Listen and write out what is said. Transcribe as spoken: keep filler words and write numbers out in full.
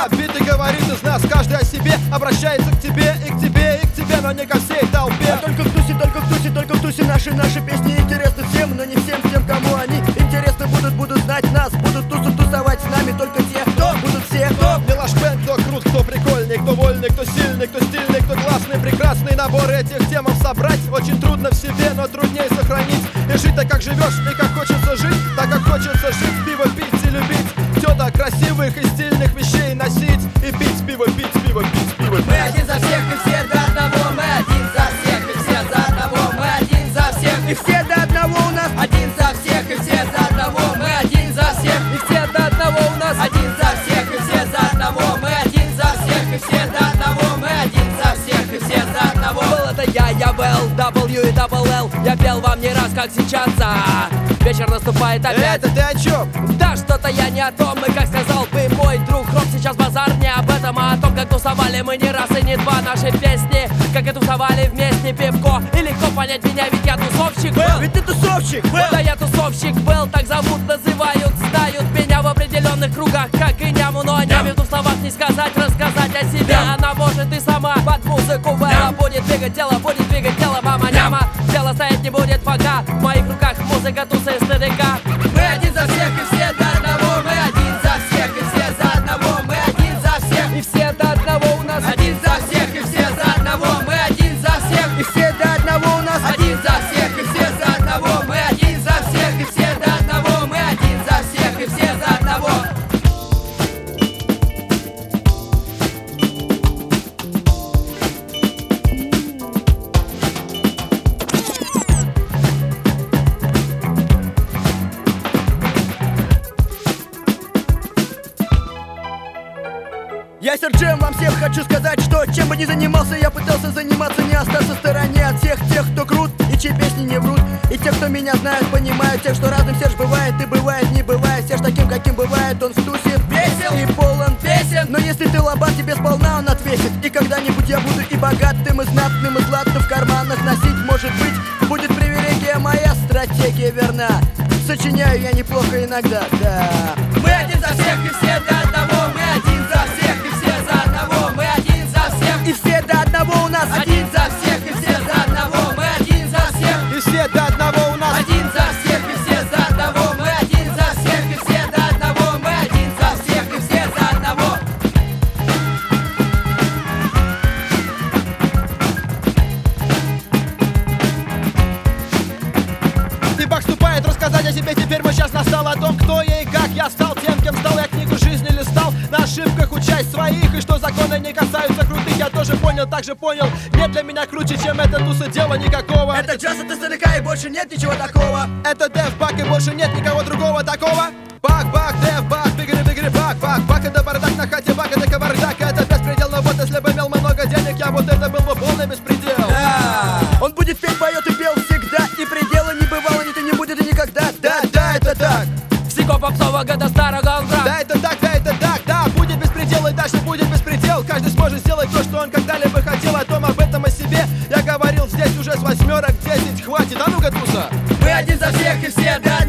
рэп, биты говорит из нас, каждый о себе обращается к тебе и к тебе и к тебе, но не ко всей толпе. А только в тусе, только в тусе, только в тусе наши, наши песни интересны всем, но не всем тем, кому они интересны будут, будут знать нас, будут тусу тусовать с нами только те, кто будут все, кто Мелашбен, кто крут, кто прикольный, кто вольный, кто сильный, кто стильный, кто классный, прекрасный набор этих темов собрать очень трудно в себе, но труднее сохранить и жить так, как живешь, и как хочется жить, так, как хочется жить, пиво пить и любить, теток красивых и стильных вещей носить и пить пиво, пить пиво, пить пиво. Мы один за всех и все до одного, мы один за всех и все за одного, мы один за всех и все до одного у нас, один за всех и все за одного, мы один за всех и все до одного у нас, один за всех и все за одного, мы один за всех и все до одного, мы один за всех и все за одного. Был это я, я Вэл, W и Double L. Я пел вам не раз, как сейчас, а вечер наступает опять. Это ты о чем? Да что-то я не о том, и как сказал бы мой друг Роб, сейчас базар не об этом, а о том, как тусовали мы не раз и не два наши песни, как и тусовали вместе пивко. И легко понять меня, ведь я тусовщик был. Ведь ты тусовщик был. Да я тусовщик был, так зовут, называют, знают меня в определенных кругах, как и няму, но няме в двух словах не сказать, рассказать о себе. Она может и сама под музыку Вэлла будет двигать тело, будет двигать тело, мама няма. Дело стоять не будет пока, в моих руках музыка тусы с ТДК. Мы один за всех и все до одного, мы один за всех и все за одного, мы один за всех И все до одного у нас, один за всех и все за одного, мы один за всех и все до одного у нас, один за всех и все за одного, мы один за всех и все до одного, мы один за всех и все за одного. Я Серджем, вам всем хочу сказать, что чем бы ни занимался, я пытался заниматься, не остаться в стороне от всех тех, кто крут и чьи песни не врут. И тех, кто меня знают, понимают, тех, что разным Серж бывает и бывает, не бывает. Серж таким, каким бывает, он в тусе весел и полон песен. Но если ты лобат, тебе сполна он ответит. И когда-нибудь я буду и богатым, и знатным, и златным в карманах носить. Может быть, будет привилегия, моя стратегия верна. Сочиняю я неплохо иногда, да. Мы один за всех и все до одного, мы один за всех и все за одного, мы один за всех и все до одного у нас, один за всех и все за одного, мы один за всех И все до одного у нас, один за всех и все за одного, мы один за всех и все до одного, мы один за всех и все за одного. Дебаг вступает рассказать о себе, теперь мой час настал, о том, кто я и как я стал тем, кем стал. Я книгу жизни листал, на ошибках учась своих, и что законы не касаются крутых, я тоже понял, так же понял. Нет для меня круче, чем это туса, дела никакого. Это джаз от СДК и больше нет ничего такого. Это Дев Бак и больше нет никого другого такого. Бак, бак, Дев Бак, бигри, бигри, бак, бак. Бак это бардак на хате, бак это кавардак. Это беспредел, но вот если бы имел много денег, я вот это был бы полный беспредел. Да. Он будет петь, поет и пел всегда, и предела не бывало, ни то не будет и никогда. Да, да, это так. всего попсового года старого он брат. Да это так, да это так, да, будет беспредел и дальше будет беспредел. Каждый сможет сделать то, что он когда-либо хотел. О том, об этом, о себе я говорил здесь уже с восьмерок десять. Хватит, а ну-ка, туса. Мы один за всех и все до